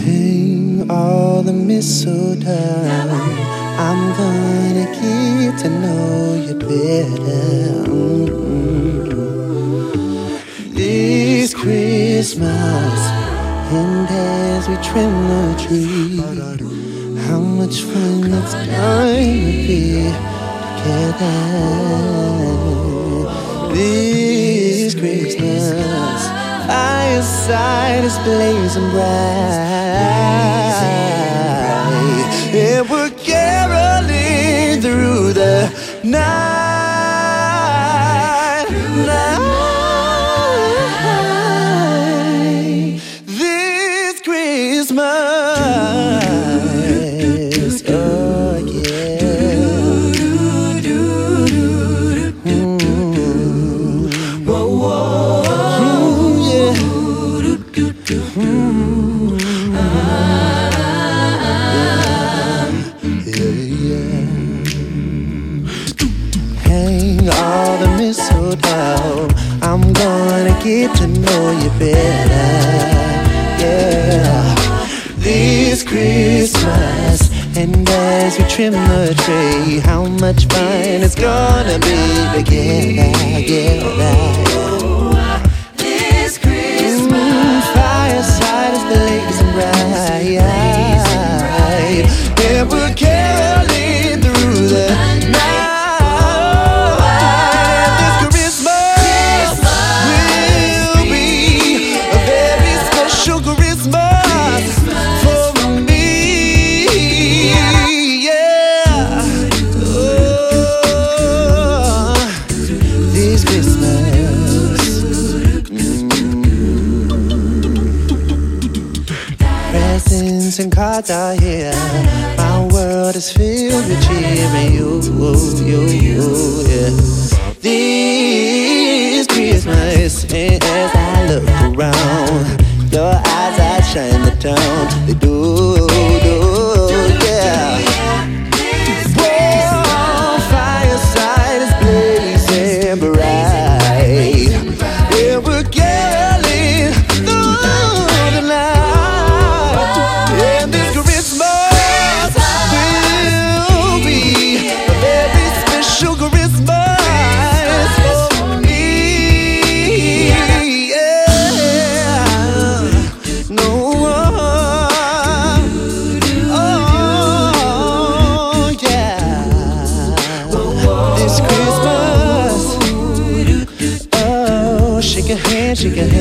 Hang all the mistletoe. I'm gonna get to know you better. This Christmas, and as we trim the tree, how much fun it's gonna be together. This Christmas, fireside is blazing bright, and we're caroling through the night. This Christmas, oh yeah. Whoa, whoa. Hang all the mistletoe. I'm gonna get to know you better. Yeah. This Christmas, and as we trim the tree, how much fun it's gonna be together. This Christmas, fireside is blazing bright, and we're caroling through the night. This Christmas will be a very special Christmas for me. Yeah. Oh, this Christmas. Presents and cards are here. My world is filled with cheer and you, yeah. This Christmas, and as I look around, your eyes outshine the town. They do, yeah. Whoa, fireside is blazing bright, and we're caroling through the night. And this Christmas will be a very special Christmas for me. Yeah. No one. Oh, yeah. This Christmas. Oh, shake a hand, shake a